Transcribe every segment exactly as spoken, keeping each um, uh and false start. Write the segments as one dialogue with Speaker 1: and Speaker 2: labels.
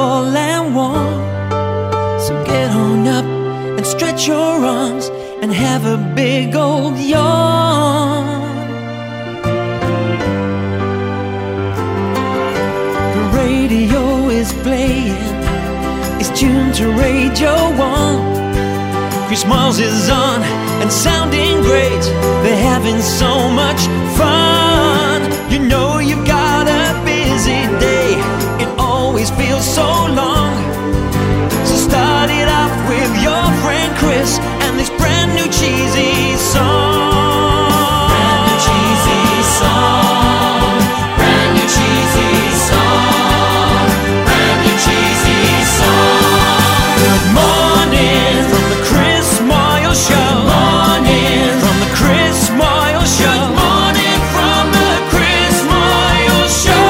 Speaker 1: tall and warm. So get on up and stretch your arms and have a big old yawn. The radio is playing, it's tuned to Radio One. Chris Miles is on and sounding great. They're having so much fun. You know you've got a busy day, it always feels so long. So start it off with your friend Chris and this brand new cheesy song.
Speaker 2: Brand new cheesy song. Brand new cheesy song. Brand new cheesy song.
Speaker 1: Good morning from the Chris Moyle Show.
Speaker 2: Good morning
Speaker 1: from the Chris Moyle Show.
Speaker 2: Good morning from the Chris Moyle Show.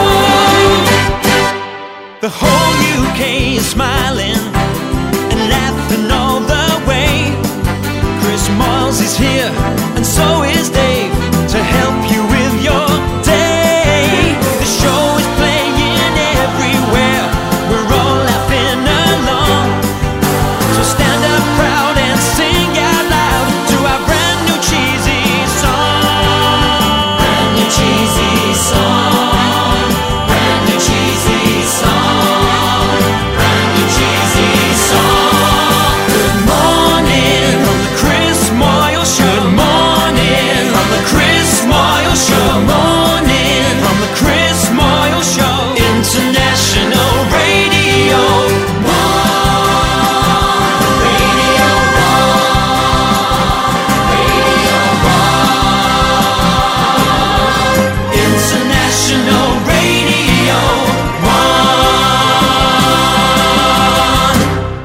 Speaker 1: The whole U K is smiling and laughing all the way. Chris Miles is here and so is Dave to help you with your day. The show is playing everywhere, we're all laughing along. So stand up proud and sing out loud to our brand new cheesy song.
Speaker 2: Brand new cheesy song. Brand new cheesy song. Brand new cheesy song.
Speaker 1: Good morning from the Chris Moyle Show. Good morning from the Chris Moyle Show. Good morning from the Chris Moyle Show. International Radio One.
Speaker 2: Radio One. Radio One.
Speaker 1: International Radio One.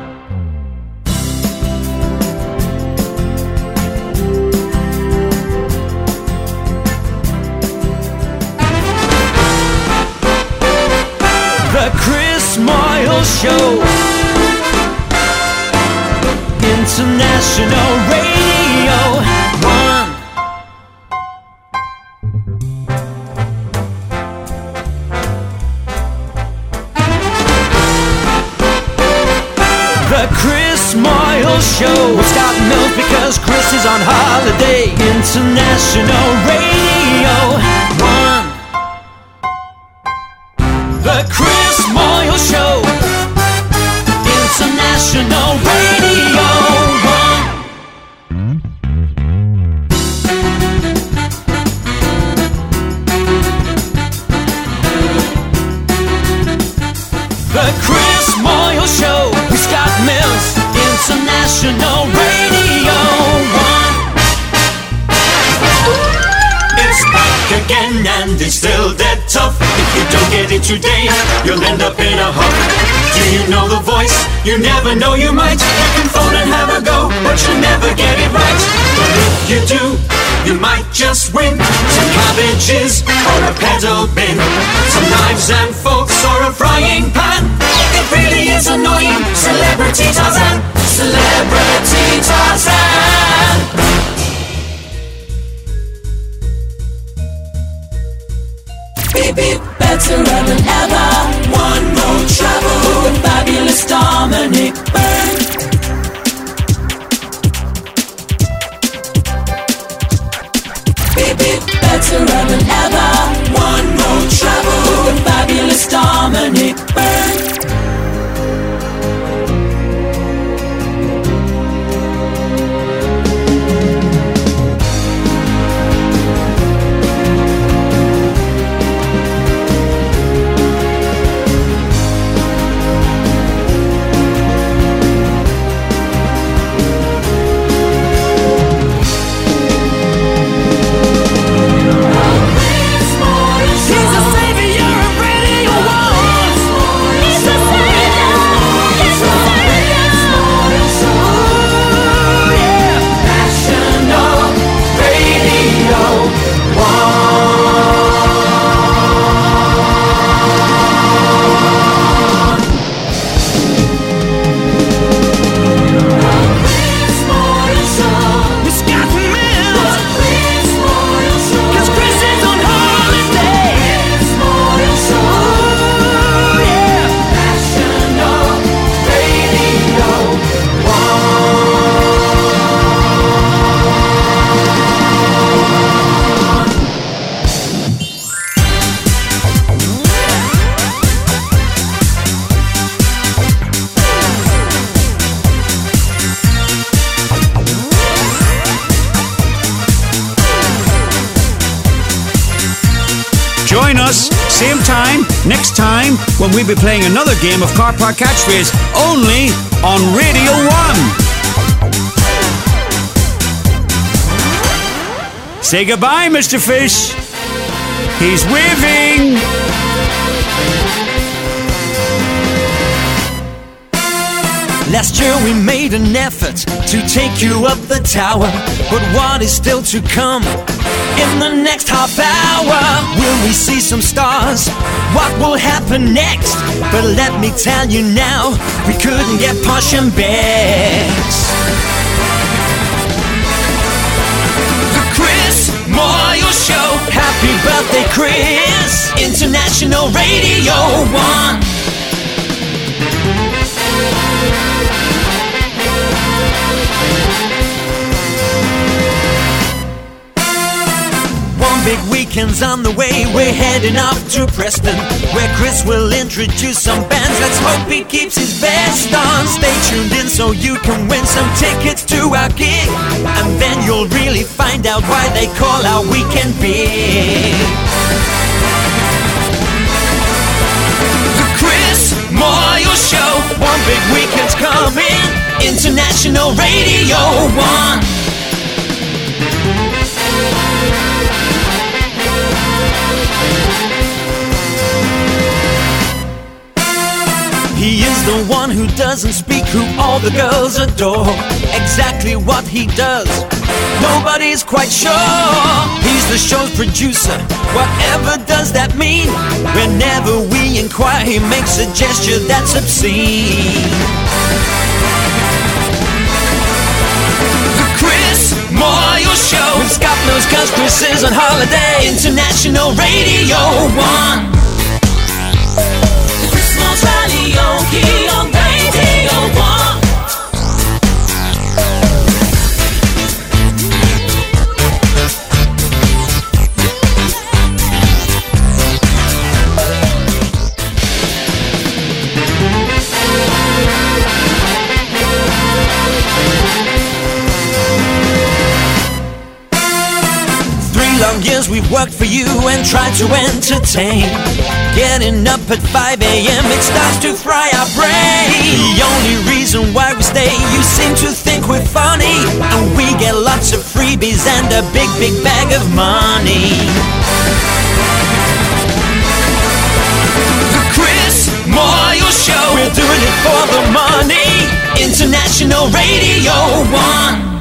Speaker 1: The Chris Moyle Show. International Radio One. The Chris Moyle Show. Scott Mills because Chris is on holiday. International Radio One. The Chris Moyle Show. International Radio One. The Chris Moyle Show with Scott Mills. International Radio One. It's back again and it's still dead tough. If you don't get it today, you'll end up in a huff. Do you know the voice? You never know, you might. You can phone and have a go, but you'll never get it right. But if you do, you might just win some cabbages or a pedal bin, some knives and forks or a frying pan. It really is annoying. Celebrity Tarzan. Celebrity Tarzan.
Speaker 2: Beep beep, better than ever. One more travel with fabulous Dominic Byrne. Beep beep, better than ever. One more travel with fabulous Dominic Byrne.
Speaker 3: same time, next time, when we'll be playing another game of Car Park Catchphrase, only on Radio one. Say goodbye, Mister Fish. He's waving.
Speaker 2: Last year we made an effort to take you up the tower, but what is still to come in the next half hour? Will we see some stars? What will happen next? But let me tell you now, we couldn't get Posh and Bex. The Chris Moyle Show. Happy birthday, Chris. International Radio one. Big weekend's on the way, we're heading off to Preston, where Chris will introduce some bands. Let's hope he keeps his best on. Stay tuned in so you can win some tickets to our gig, and then you'll really find out why they call our weekend big. The Chris Moyle Show. One big weekend's coming. International Radio one. He is the one who doesn't speak, who all the girls adore. Exactly what he does, nobody's quite sure. He's the show's producer, whatever does that mean? Whenever we inquire, he makes a gesture that's obscene. The Chris Moyle Show. With Scott knows 'cause Chris is on holiday. International Radio one. Karaoke on Radio one. Three long years we've worked for you and tried to entertain. Getting up at five a.m. it starts to fry our brain. The only reason why we stay, you seem to think we're funny, and we get lots of freebies and a big, big bag of money. The Chris Moyle Show. We're doing it for the money. International Radio one.